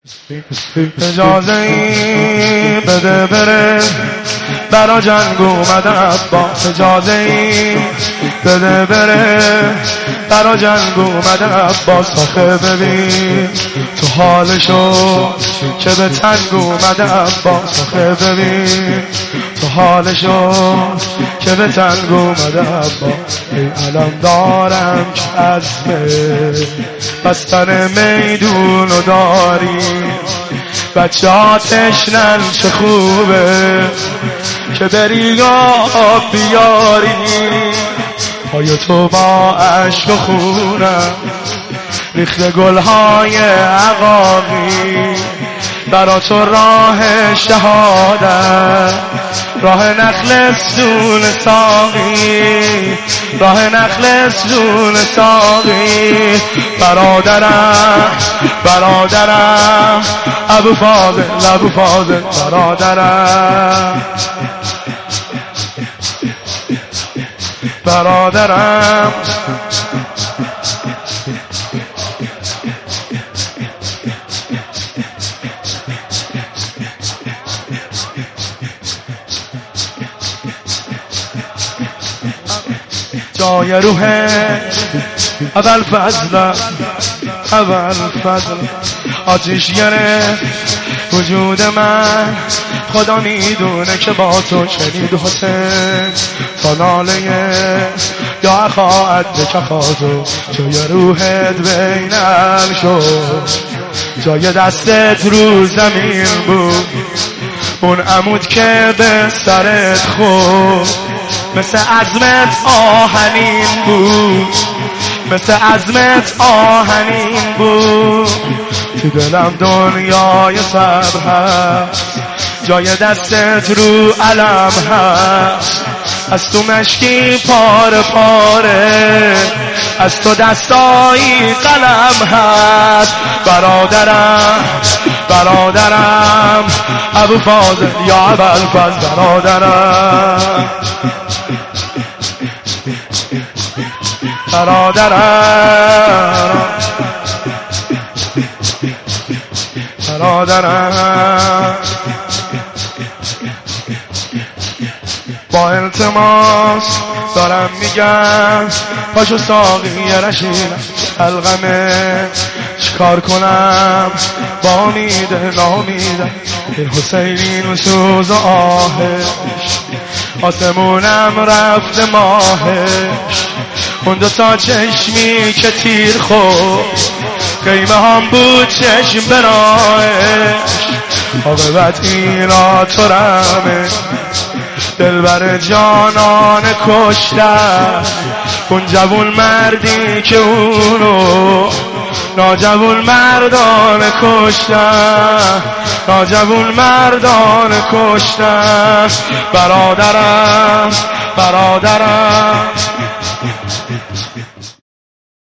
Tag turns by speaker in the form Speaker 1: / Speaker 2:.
Speaker 1: اجازه ای بده بره برا جنگ اومده عباس، اجازه ای بده بره برا جنگ اومده عباس. آخه ببین تو حالشو که به تنگ اومده عباس، آخه ببین تو حالشو که به تنگ اومده عباس. ای علم دارم که عزمه بستن میدونو داری، بچه ها تشنن چه خوبه که بری یا بیاری. پای تو با عشق و خونم ریخته گلهای عقاقی، برا تو راه شهادت، راه نخل سون ساقی، راه نخل سون ساقی. برادرم برادرم ابو فاضل، ابو فاضل برادرم برادرم. جای روحش اول فضل، اول فضل آتیش گرفت وجود من، خدا میدونه که با تو شنید حسین تا ناله یا خواهد بکفاتو. جای روحت بینم شد، جای دستت رو زمین بود، اون عمود که به سرت خورد مثل عزمت آهنین بود، مثل عزمت آهنین بود. تو دلم دنیای صبر هست، جای دستت رو علم هست، از تو مشکی پاره پاره، از تو دستایی قلم هست. برادرم برادرم ابو فاضل یا ابوالفضل برادرم برادرم برادرم. با التماس دارم میگم پاشو ساقی رشیدم حلقمه، چیکار کنم با امیده نامیدم این حسینین و سوز و آهش، آسمونم رفت ماهش، اون دوتا چشمی که تیر خورد خیمه هم بود چشم براهش. عاقبت اینا تو رمه دلبر جانان کشتن، اون جوون مردی که اونو ناجوون مردان کشتن، ناجوون مردان کشتن. برادرم برادرم